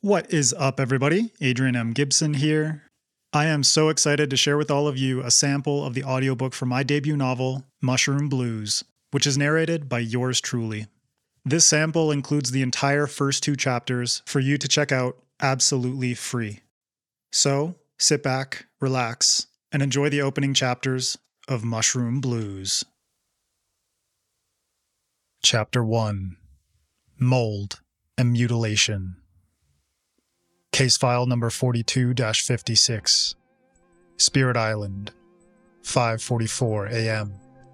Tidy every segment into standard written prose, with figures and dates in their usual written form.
What is up, everybody? Adrian M. Gibson here. I am so excited to share with all of you a sample of the audiobook for my debut novel, Mushroom Blues, which is narrated by yours truly. This sample includes the entire first 2 chapters for you to check out absolutely free. So, sit back, relax, and enjoy the opening chapters of Mushroom Blues. Chapter 1: Mold and Mutilation. Case file number 42-56. Spirit Island, 5:44 a.m.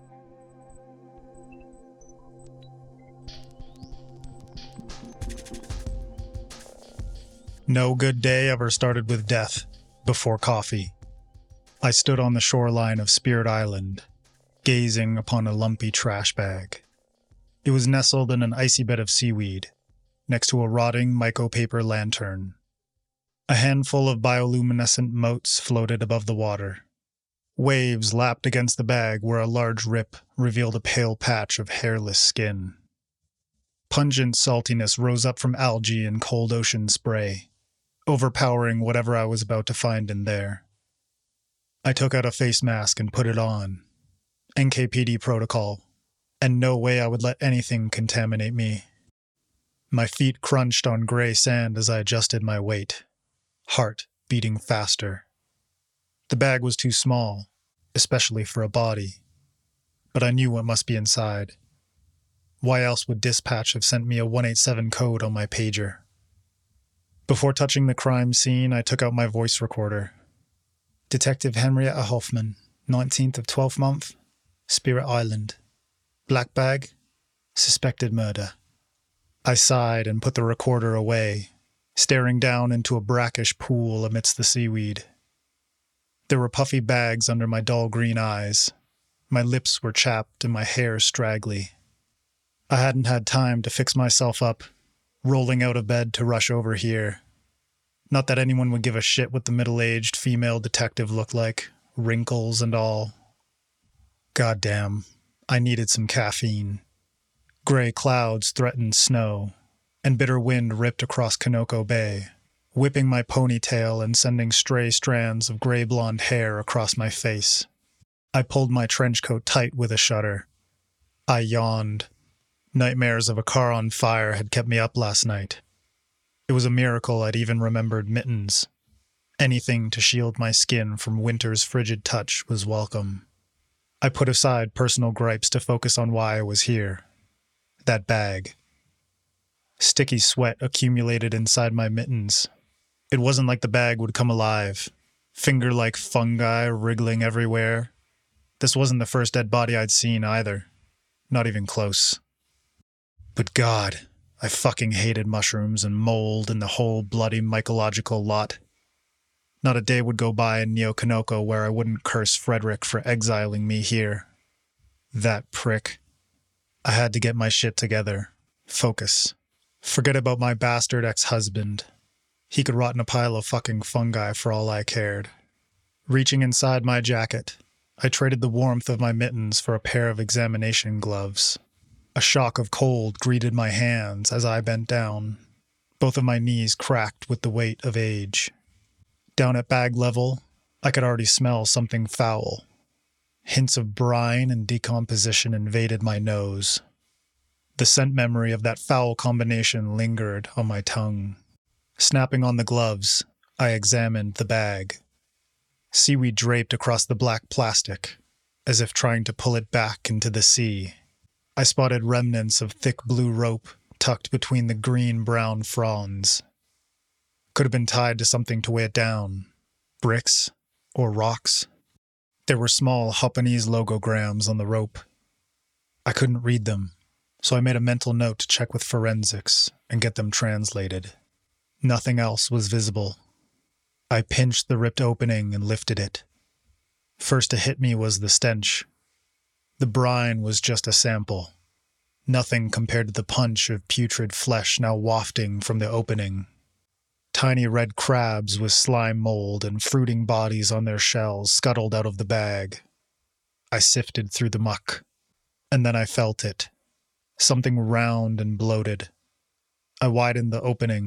No good day ever started with death before coffee. I stood on the shoreline of Spirit Island, gazing upon a lumpy trash bag. It was nestled in an icy bed of seaweed, next to a rotting mycopaper lantern. A handful of bioluminescent motes floated above the water. Waves lapped against the bag where a large rip revealed a pale patch of hairless skin. Pungent saltiness rose up from algae and cold ocean spray, overpowering whatever I was about to find in there. I took out a face mask and put it on. NKPD protocol, and no way I would let anything contaminate me. My feet crunched on gray sand as I adjusted my weight. Heart beating faster. The bag was too small, especially for a body. But I knew what must be inside. Why else would Dispatch have sent me a 187 code on my pager? Before touching the crime scene, I took out my voice recorder. Detective Henrietta Hoffman, 19th of 12th month, Spirit Island. Black bag, suspected murder. I sighed and put the recorder away, staring down into a brackish pool amidst the seaweed. There were puffy bags under my dull green eyes. My lips were chapped and my hair straggly. I hadn't had time to fix myself up, rolling out of bed to rush over here. Not that anyone would give a shit what the middle-aged female detective looked like, wrinkles and all. Goddamn, I needed some caffeine. Gray clouds threatened snow, and bitter wind ripped across Kanoko Bay, whipping my ponytail and sending stray strands of gray-blonde hair across my face. I pulled my trench coat tight with a shudder. I yawned. Nightmares of a car on fire had kept me up last night. It was a miracle I'd even remembered mittens. Anything to shield my skin from winter's frigid touch was welcome. I put aside personal gripes to focus on why I was here. That bag. Sticky sweat accumulated inside my mittens. It wasn't like the bag would come alive, finger-like fungi wriggling everywhere. This wasn't the first dead body I'd seen either. Not even close. But God, I fucking hated mushrooms and mold and the whole bloody mycological lot. Not a day would go by in Neo-Kanoko where I wouldn't curse Frederick for exiling me here. That prick. I had to get my shit together. Focus. Forget about my bastard ex-husband. He could rot in a pile of fucking fungi for all I cared. Reaching inside my jacket, I traded the warmth of my mittens for a pair of examination gloves. A shock of cold greeted my hands as I bent down. Both of my knees cracked with the weight of age. Down at bag level, I could already smell something foul. Hints of brine and decomposition invaded my nose. The scent memory of that foul combination lingered on my tongue. Snapping on the gloves, I examined the bag. Seaweed draped across the black plastic, as if trying to pull it back into the sea. I spotted remnants of thick blue rope tucked between the green-brown fronds. Could have been tied to something to weigh it down. Bricks or rocks. There were small Japanese logograms on the rope. I couldn't read them, so I made a mental note to check with forensics and get them translated. Nothing else was visible. I pinched the ripped opening and lifted it. First to hit me was the stench. The brine was just a sample. Nothing compared to the punch of putrid flesh now wafting from the opening. Tiny red crabs with slime mold and fruiting bodies on their shells scuttled out of the bag. I sifted through the muck, and then I felt it. Something round and bloated. I widened the opening,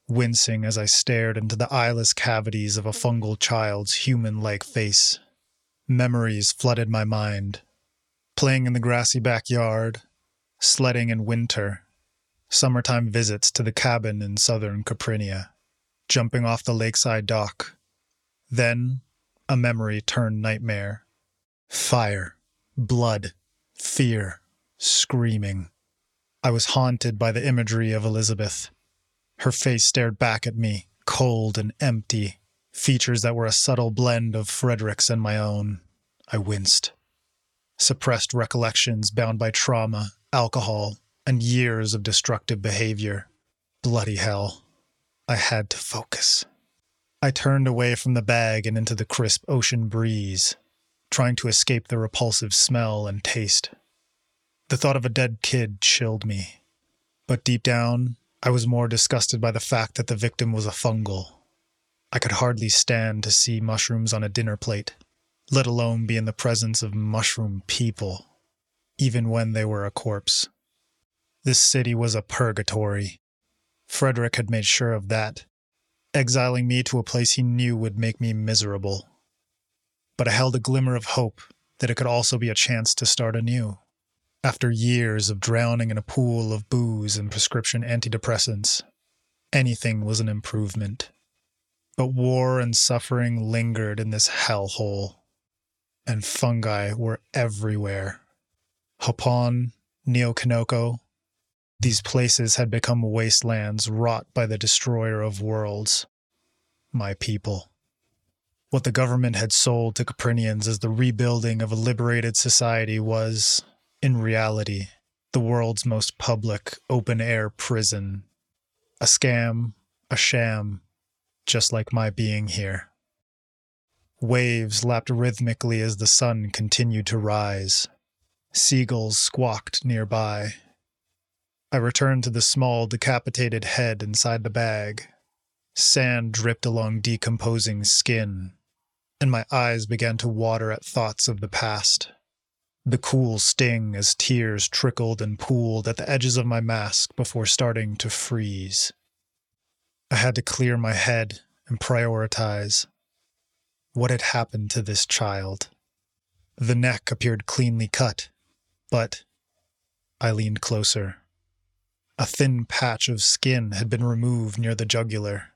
wincing as I stared into the eyeless cavities of a fungal child's human-like face. Memories flooded my mind. Playing in the grassy backyard, sledding in winter, summertime visits to the cabin in southern Caprinia, jumping off the lakeside dock. Then, a memory turned nightmare. Fire, blood, fear, screaming. I was haunted by the imagery of Elizabeth. Her face stared back at me, cold and empty, features that were a subtle blend of Frederick's and my own. I winced. Suppressed recollections bound by trauma, alcohol, and years of destructive behavior. Bloody hell. I had to focus. I turned away from the bag and into the crisp ocean breeze, trying to escape the repulsive smell and taste. The thought of a dead kid chilled me, but deep down, I was more disgusted by the fact that the victim was a fungal. I could hardly stand to see mushrooms on a dinner plate, let alone be in the presence of mushroom people, even when they were a corpse. This city was a purgatory. Frederick had made sure of that, exiling me to a place he knew would make me miserable. But I held a glimmer of hope that it could also be a chance to start anew. After years of drowning in a pool of booze and prescription antidepressants, anything was an improvement. But war and suffering lingered in this hellhole, and fungi were everywhere. Hopon, Neokanoko, these places had become wastelands wrought by the destroyer of worlds, my people. What the government had sold to Caprinians as the rebuilding of a liberated society was, in reality, the world's most public, open-air prison. A scam, a sham, just like my being here. Waves lapped rhythmically as the sun continued to rise. Seagulls squawked nearby. I returned to the small, decapitated head inside the bag. Sand dripped along decomposing skin, and my eyes began to water at thoughts of the past. The cool sting as tears trickled and pooled at the edges of my mask before starting to freeze. I had to clear my head and prioritize. What had happened to this child? The neck appeared cleanly cut, but I leaned closer. A thin patch of skin had been removed near the jugular.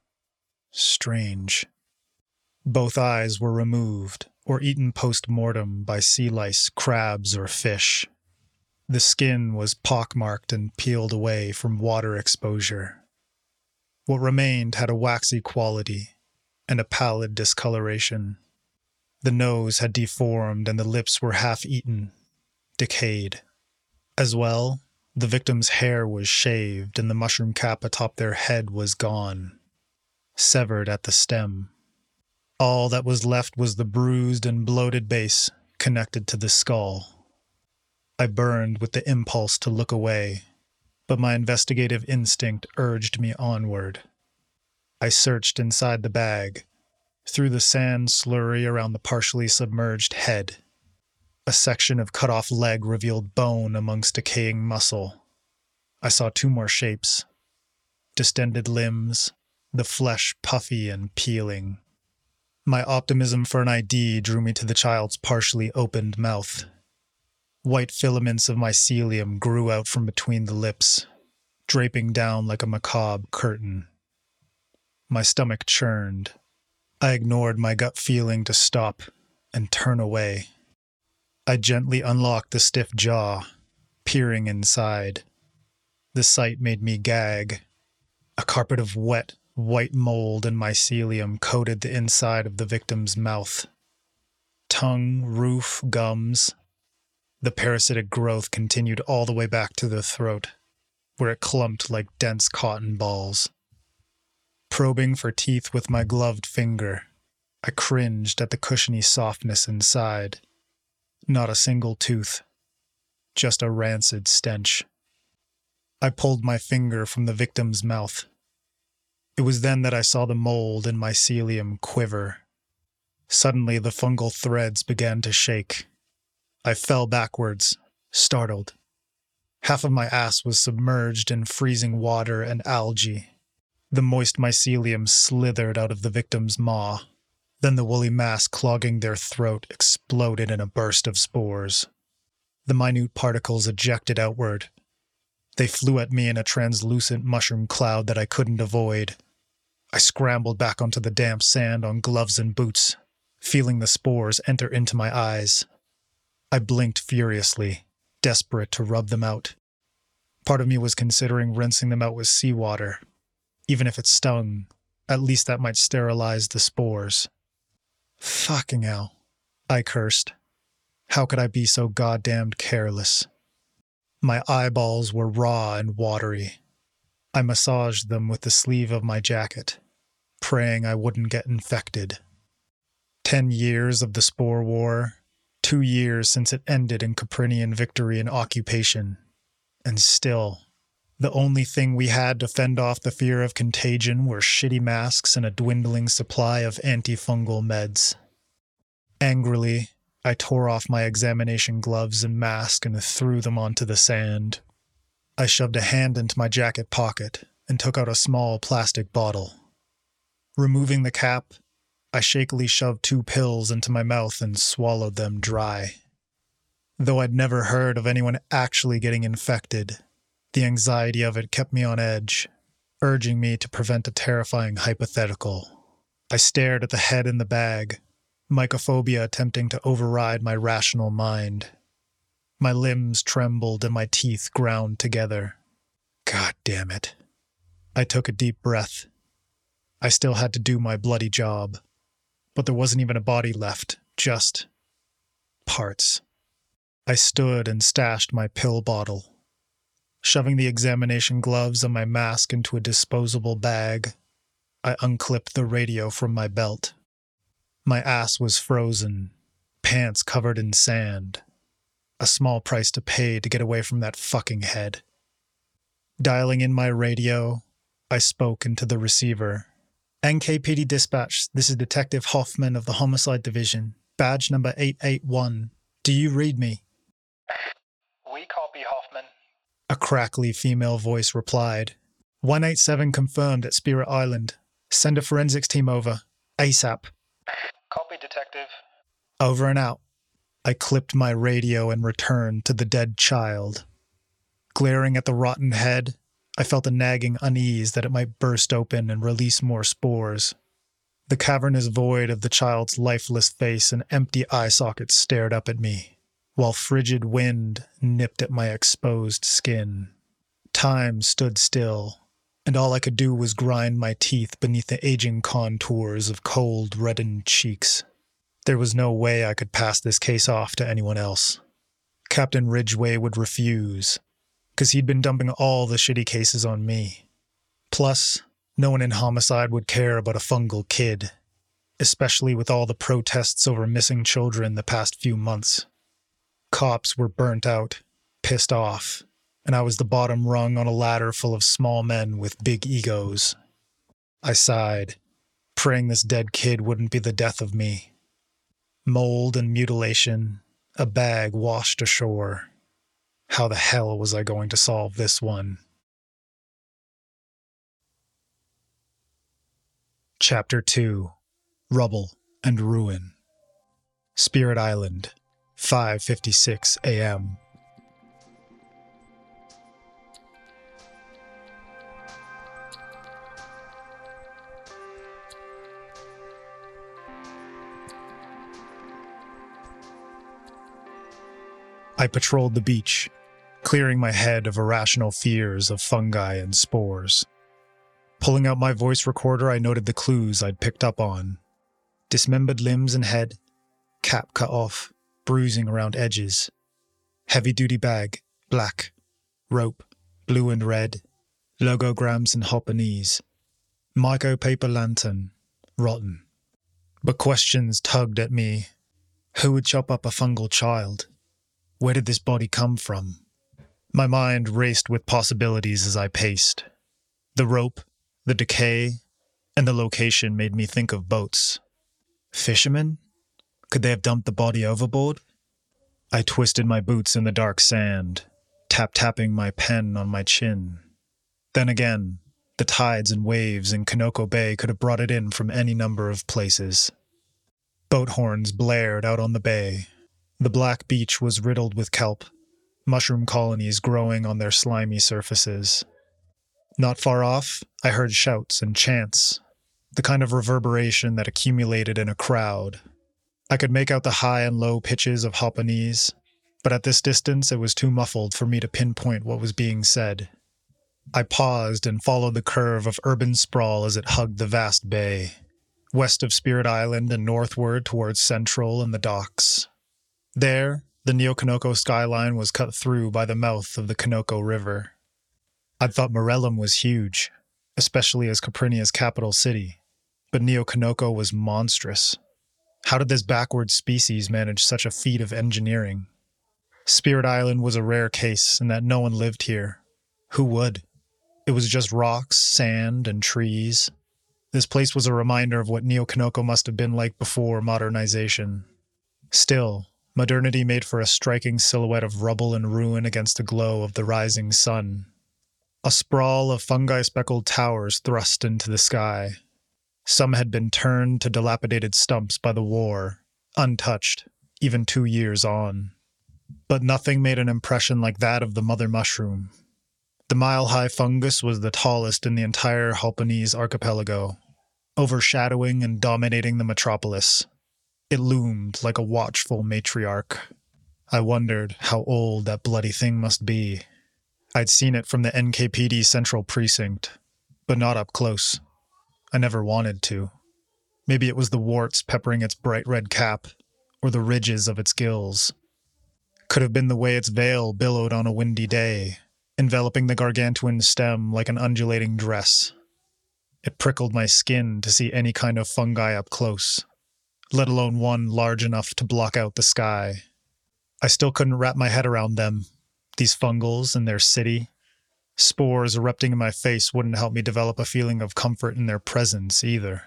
Strange. Both eyes were removed, or eaten post-mortem by sea lice, crabs, or fish. The skin was pockmarked and peeled away from water exposure. What remained had a waxy quality and a pallid discoloration. The nose had deformed and the lips were half-eaten, decayed. As well, the victim's hair was shaved and the mushroom cap atop their head was gone, severed at the stem. All that was left was the bruised and bloated base connected to the skull. I burned with the impulse to look away, but my investigative instinct urged me onward. I searched inside the bag, through the sand slurry around the partially submerged head. A section of cut-off leg revealed bone amongst decaying muscle. I saw two more shapes. Distended limbs, the flesh puffy and peeling. My optimism for an ID drew me to the child's partially opened mouth. White filaments of mycelium grew out from between the lips, draping down like a macabre curtain. My stomach churned. I ignored my gut feeling to stop and turn away. I gently unlocked the stiff jaw, peering inside. The sight made me gag. A carpet of wet, white mold and mycelium coated the inside of the victim's mouth. Tongue, roof, gums. The parasitic growth continued all the way back to the throat, where it clumped like dense cotton balls. Probing for teeth with my gloved finger, I cringed at the cushiony softness inside. Not a single tooth, just a rancid stench. I pulled my finger from the victim's mouth. It was then that I saw the mold and mycelium quiver. Suddenly, the fungal threads began to shake. I fell backwards, startled. Half of my ass was submerged in freezing water and algae. The moist mycelium slithered out of the victim's maw. Then the woolly mass clogging their throat exploded in a burst of spores. The minute particles ejected outward. They flew at me in a translucent mushroom cloud that I couldn't avoid. I scrambled back onto the damp sand on gloves and boots, feeling the spores enter into my eyes. I blinked furiously, desperate to rub them out. Part of me was considering rinsing them out with seawater. Even if it stung, at least that might sterilize the spores. Fucking hell, I cursed. How could I be so goddamned careless? My eyeballs were raw and watery. I massaged them with the sleeve of my jacket, praying I wouldn't get infected. 10 years of the spore war, 2 years since it ended in Caprinian victory and occupation, and still, the only thing we had to fend off the fear of contagion were shitty masks and a dwindling supply of antifungal meds. Angrily, I tore off my examination gloves and mask and threw them onto the sand. I shoved a hand into my jacket pocket and took out a small plastic bottle. Removing the cap, I shakily shoved 2 pills into my mouth and swallowed them dry. Though I'd never heard of anyone actually getting infected, the anxiety of it kept me on edge, urging me to prevent a terrifying hypothetical. I stared at the head in the bag, mycophobia attempting to override my rational mind. My limbs trembled and my teeth ground together. God damn it. I took a deep breath. I still had to do my bloody job, but there wasn't even a body left, just parts. I stood and stashed my pill bottle. Shoving the examination gloves and my mask into a disposable bag, I unclipped the radio from my belt. My ass was frozen, pants covered in sand. A small price to pay to get away from that fucking head. Dialing in my radio, I spoke into the receiver. NKPD Dispatch, this is Detective Hoffman of the Homicide Division, badge number 881. Do you read me? We copy, Hoffman. A crackly female voice replied. 187 confirmed at Spirit Island. Send a forensics team over. ASAP. Copy, Detective. Over and out. I clipped my radio and returned to the dead child. Glaring at the rotten head, I felt a nagging unease that it might burst open and release more spores. The cavernous void of the child's lifeless face and empty eye sockets stared up at me, while frigid wind nipped at my exposed skin. Time stood still, and all I could do was grind my teeth beneath the aging contours of cold, reddened cheeks. There was no way I could pass this case off to anyone else. Captain Ridgway would refuse, because he'd been dumping all the shitty cases on me. Plus, no one in homicide would care about a fungal kid, especially with all the protests over missing children the past few months. Cops were burnt out, pissed off, and I was the bottom rung on a ladder full of small men with big egos. I sighed, praying this dead kid wouldn't be the death of me. Mold and mutilation, a bag washed ashore. How the hell was I going to solve this one? Chapter 2. Rubble and Ruin. Spirit Island, 5:56 a.m. I patrolled the beach, clearing my head of irrational fears of fungi and spores. Pulling out my voice recorder, I noted the clues I'd picked up on. Dismembered limbs and head, cap cut off, bruising around edges. Heavy-duty bag, black. Rope, blue and red. Logograms and Hoppanese. Micropaper lantern, rotten. But questions tugged at me. Who would chop up a fungal child? Where did this body come from? My mind raced with possibilities as I paced. The rope, the decay, and the location made me think of boats. Fishermen? Could they have dumped the body overboard? I twisted my boots in the dark sand, tap-tapping my pen on my chin. Then again, The tides and waves in Kanoko Bay could have brought it in from any number of places. Boat horns blared out on the bay. The black beach was riddled with kelp, mushroom colonies growing on their slimy surfaces. Not far off, I heard shouts and chants, the kind of reverberation that accumulated in a crowd. I could make out the high and low pitches of Japanese, but at this distance it was too muffled for me to pinpoint what was being said. I paused and followed the curve of urban sprawl as it hugged the vast bay, west of Spirit Island and northward towards Central and the docks. There, the Neo-Kanoko skyline was cut through by the mouth of the Kanoko River. I'd thought Morellum was huge, especially as Caprinia's capital city, but Neo-Kanoko was monstrous. How did this backward species manage such a feat of engineering? Spirit Island was a rare case in that no one lived here. Who would? It was just rocks, sand, and trees. This place was a reminder of what Neo-Kanoko must have been like before modernization. Still, modernity made for a striking silhouette of rubble and ruin against the glow of the rising sun. A sprawl of fungi-speckled towers thrust into the sky. Some had been turned to dilapidated stumps by the war, untouched, even 2 years on. But nothing made an impression like that of the mother mushroom. The mile-high fungus was the tallest in the entire Japanese archipelago, overshadowing and dominating the metropolis. It loomed like a watchful matriarch. I wondered how old that bloody thing must be. I'd seen it from the NKPD Central Precinct, but not up close. I never wanted to. Maybe it was the warts peppering its bright red cap, or the ridges of its gills. Could have been the way its veil billowed on a windy day, enveloping the gargantuan stem like an undulating dress. It prickled my skin to see any kind of fungi up close, let alone one large enough to block out the sky. I still couldn't wrap my head around them, these fungals and their city. Spores erupting in my face wouldn't help me develop a feeling of comfort in their presence either.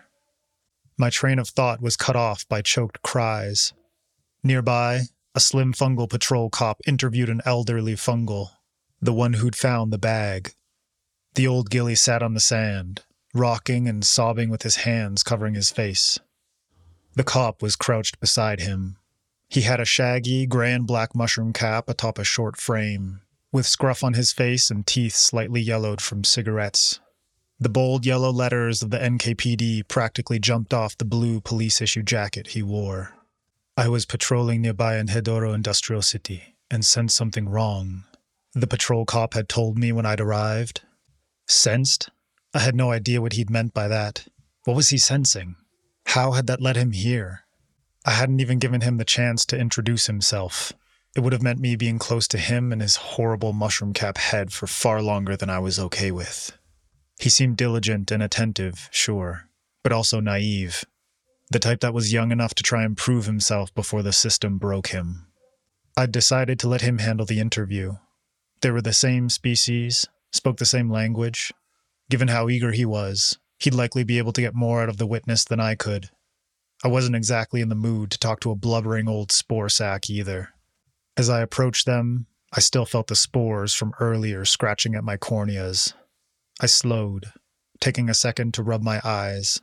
My train of thought was cut off by choked cries. Nearby, a slim fungal patrol cop interviewed an elderly fungal, the one who'd found the bag. The old ghillie sat on the sand, rocking and sobbing with his hands covering his face. The cop was crouched beside him. He had a shaggy, gray and black mushroom cap atop a short frame, with scruff on his face and teeth slightly yellowed from cigarettes. The bold yellow letters of the NKPD practically jumped off the blue police-issue jacket he wore. I was patrolling nearby in Hedoro Industrial City and sensed something wrong. The patrol cop had told me when I'd arrived. Sensed? I had no idea what he'd meant by that. What was he sensing? How had that led him here? I hadn't even given him the chance to introduce himself. It would have meant me being close to him and his horrible mushroom cap head for far longer than I was okay with. He seemed diligent and attentive, sure, but also naive. The type that was young enough to try and prove himself before the system broke him. I'd decided to let him handle the interview. They were the same species, spoke the same language. Given how eager he was, he'd likely be able to get more out of the witness than I could. I wasn't exactly in the mood to talk to a blubbering old spore sack either. As I approached them, I still felt the spores from earlier scratching at my corneas. I slowed, taking a second to rub my eyes.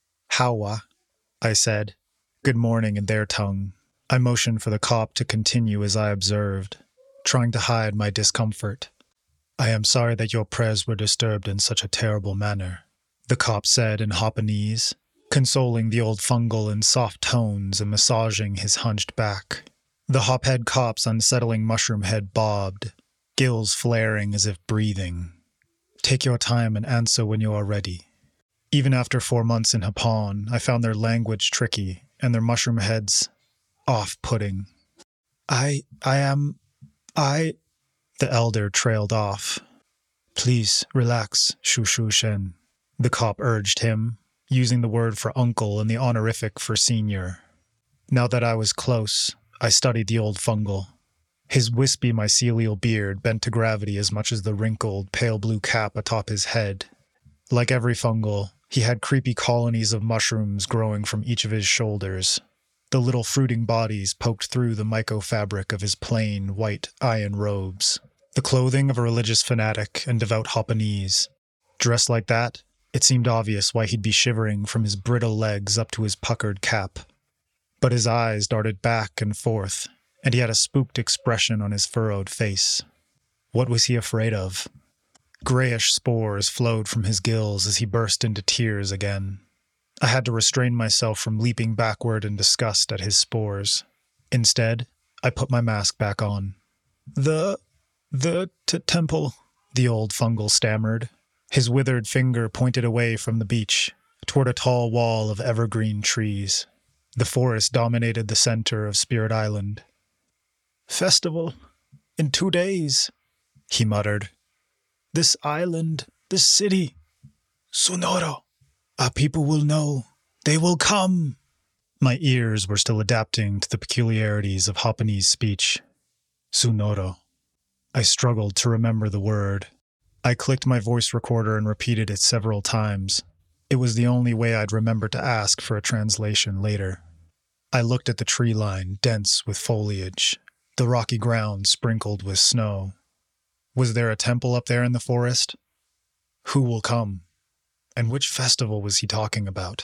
Hawa, I said, good morning in their tongue. I motioned for the cop to continue as I observed, trying to hide my discomfort. I am sorry that your prayers were disturbed in such a terrible manner, the cop said in Japanese, consoling the old fungal in soft tones and massaging his hunched back. The hophead cop's unsettling mushroom head bobbed, gills flaring as if breathing. Take your time and answer when you are ready. Even after 4 months in Hapon, I found their language tricky and their mushroom heads off-putting. The elder trailed off. Please, relax, Shushu Shen, the cop urged him, using the word for uncle and the honorific for senior. Now that I was close, I studied the old fungal. His wispy mycelial beard bent to gravity as much as the wrinkled, pale blue cap atop his head. Like every fungal, he had creepy colonies of mushrooms growing from each of his shoulders. The little fruiting bodies poked through the myco-fabric of his plain, white iron robes. The clothing of a religious fanatic and devout Japanese. Dressed like that, it seemed obvious why he'd be shivering from his brittle legs up to his puckered cap. But his eyes darted back and forth, and he had a spooked expression on his furrowed face. What was he afraid of? Grayish spores flowed from his gills as he burst into tears again. I had to restrain myself from leaping backward in disgust at his spores. Instead, I put my mask back on. The temple, the old fungal stammered. His withered finger pointed away from the beach, toward a tall wall of evergreen trees. The forest dominated the center of Spirit Island. "Festival. In 2 days," he muttered. "This island, this city. Sonoro. Our people will know. They will come." My ears were still adapting to the peculiarities of Hoppanese speech. Sonoro. I struggled to remember the word. I clicked my voice recorder and repeated it several times. It was the only way I'd remember to ask for a translation later. I looked at the tree line, dense with foliage, the rocky ground sprinkled with snow. Was there a temple up there in the forest? Who will come? And which festival was he talking about?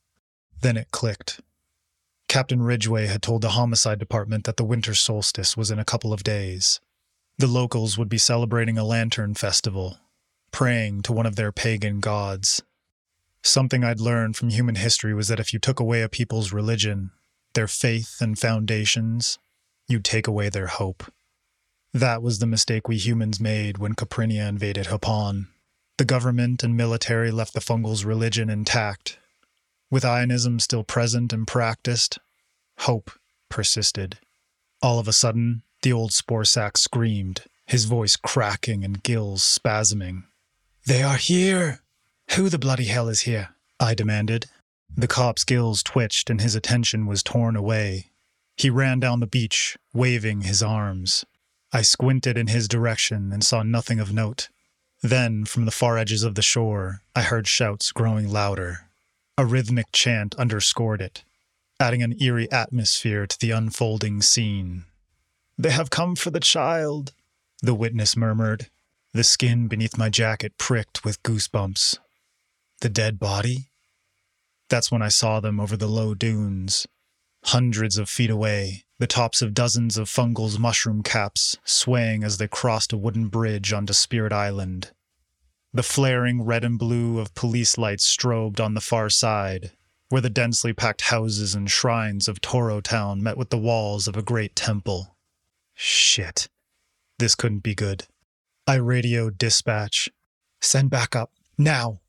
Then it clicked. Captain Ridgway had told the homicide department that the winter solstice was in a couple of days. The locals would be celebrating a lantern festival, praying to one of their pagan gods. Something I'd learned from human history was that if you took away a people's religion, their faith and foundations, you'd take away their hope. That was the mistake we humans made when Caprinia invaded Hapon. The government and military left the Fungals' religion intact. With Ionism still present and practiced, hope persisted. All of a sudden, the old spore sack screamed, his voice cracking and gills spasming. "They are here! Who the bloody hell is here?" I demanded. The cop's gills twitched and his attention was torn away. He ran down the beach, waving his arms. I squinted in his direction and saw nothing of note. Then, from the far edges of the shore, I heard shouts growing louder. A rhythmic chant underscored it, adding an eerie atmosphere to the unfolding scene. "They have come for the child," the witness murmured. The skin beneath my jacket pricked with goosebumps. The dead body? That's when I saw them over the low dunes. Hundreds of feet away, the tops of dozens of Fungals' mushroom caps swaying as they crossed a wooden bridge onto Spirit Island. The flaring red and blue of police lights strobed on the far side, where the densely packed houses and shrines of Toro Town met with the walls of a great temple. Shit. This couldn't be good. I radioed dispatch. "Send backup. Now."